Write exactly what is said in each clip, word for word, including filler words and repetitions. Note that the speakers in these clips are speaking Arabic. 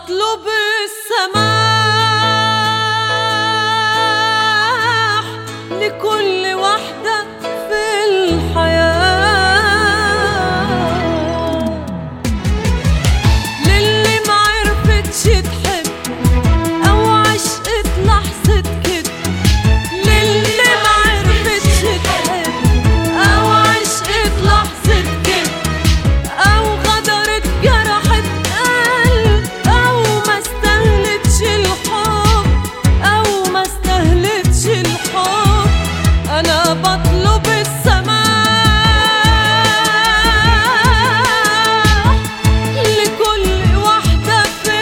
بطلب السماح لكل وحدة في الحياة، للي معرفتش تحب أو عشقت لحظة كده، للي معرفتش تحب أو عشقت لحظة كده، أو غدرت جرحت قلب، أو ما استهلتش الحب، أو ما استهلتش الحب. أنا بطلب السماح لكل واحدة في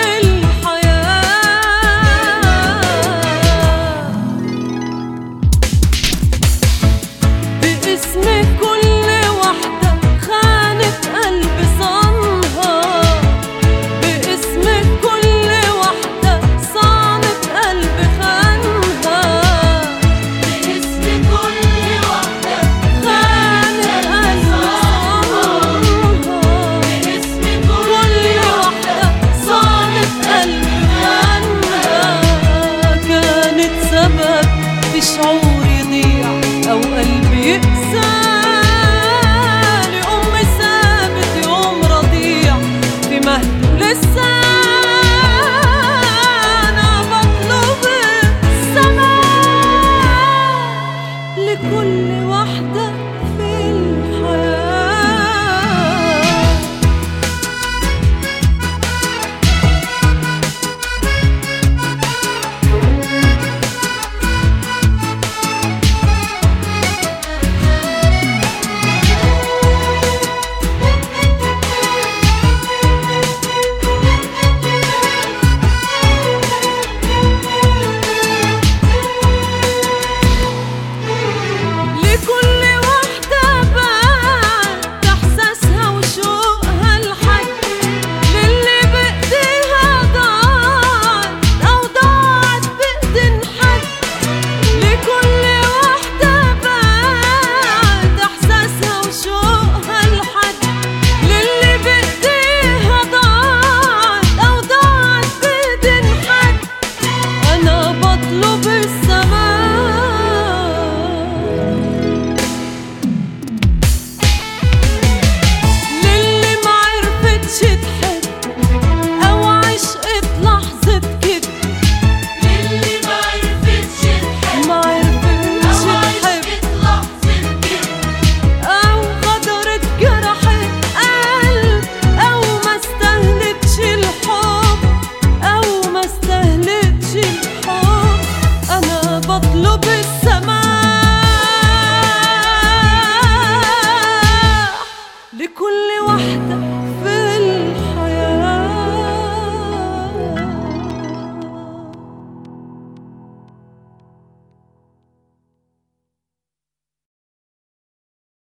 الحياة، باسم كل واحدة خانت قلب صانها، باسم كل واحدة صانت قلب خانها، باسم كل واحدة خانت قلب صانها، باسم كل واحدة صانت قلب خانها. كانت سبب في شعور يضيع أو قلب يقسى، لأم سابت يوم رضيع في مهده لسه. أنا بطلب السماح لكل واحدة في الحياة. لكل واحدة بعد إحساسها وشوقها لحد، للي بإيديها ضاعت أو ضاعت بإيدين حد. لكل واحدة بعد إحساسها وشوقها لحد، للي بإيديها ضاعت أو ضاعت بإيدين حد. أنا بطلب للي معرفتش تحب أو عشقت لحظة كده، للي معرفتش تحب معرفتش أو تحب عشقت لحظة كده، أو غدرت جرحت قلب، أو ما استهلتش الحب، أو ما استهلتش الحب. أنا بطلب السماح لكل واحدة